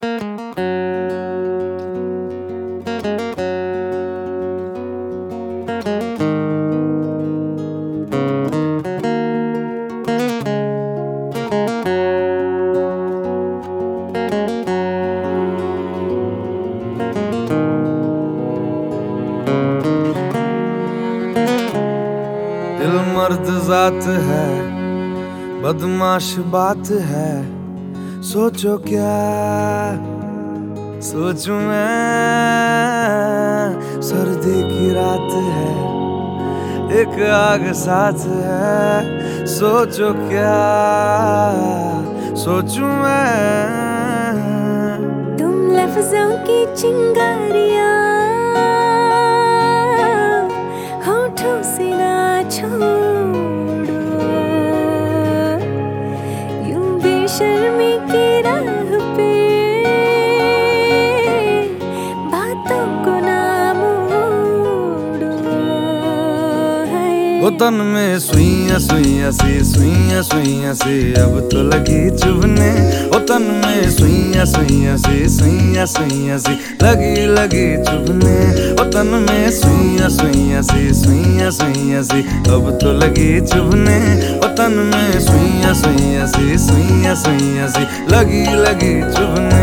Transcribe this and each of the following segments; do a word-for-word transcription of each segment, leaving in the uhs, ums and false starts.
दिल मर्द जात है, बदमाश बात है। सोचो क्या सोचूं मैं, सर्दी की रात है, एक आग साथ है। सोचो क्या सोचूं मैं, तुम लफ्जों की चिंगारियां होठों से ना छोड़ो, यूं बेशर्मी की राह पे बातों को ना मोड़ो। वो तन में सुइयां सुइयां सी सुइयां सुइयां सी अब तो लगी चुभने। वो तन में सुइयां सुइयां सी सुइयां सुइयां सी लगी लगी चुभने। वो तन में सुइयां सुइयां सी सुइयां सुइयां सी अब तो लगी चुभने। वो तन में सुइयां सुइयां सी सुइयां सुइयां सी लगी लगी चुभने।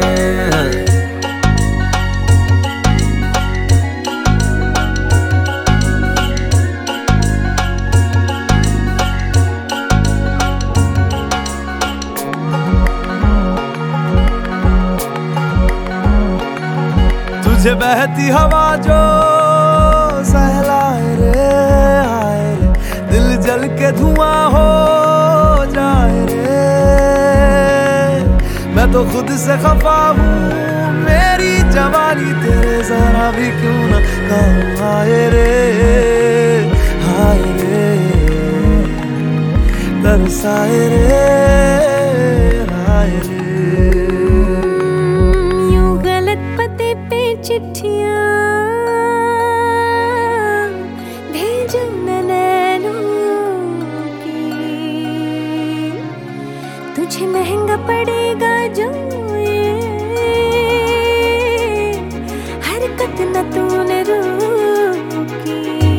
तुझे बहती हवा जो सहलाए रे, आए रे, दिल जल के धुआं हो जाए रे। मैं तो खुद से खफा हूँ, मेरी जवानी तेरे जरा भी क्यों ना काम आए रे, आए रे, तरसाए रे, आए रे। चिट्ठियां भेजो नैनों की, तुझे महंगा पड़ेगा जो ये हरकत न तूने रोकी।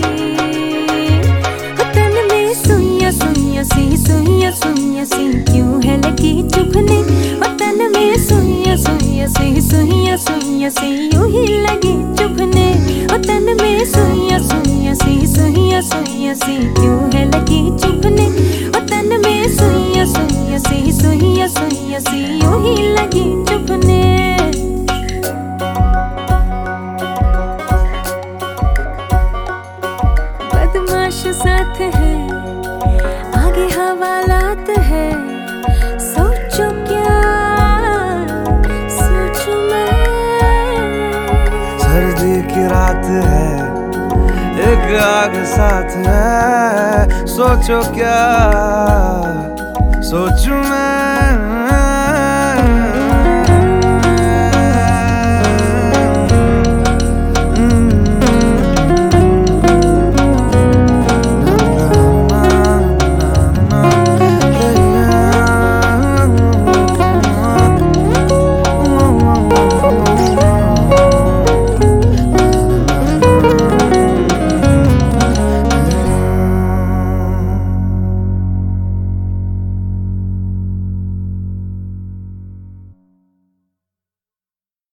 तन में सुइयां सुइयां सी सुइयां सुइयां सी क्यों है लगी चुभने। तन में सुइयां सुइयां सी सुइयां सुइयां सी यूं ही लगी चुभने। ओ तन में सुइयां सुइयां सी सुइयां सुइयां सी क्यों है लगी चुभने। ओ तन में सुइयां सुइयां सी सुइयां सुइयां सी यूं ही लगी चुभने। बदमाश साथ है, आगे हवालात है। सोचो क्या सोचूं मैं, सर्दी की रात है, एक आग साथ है। सोचो क्या सोचूं मैं।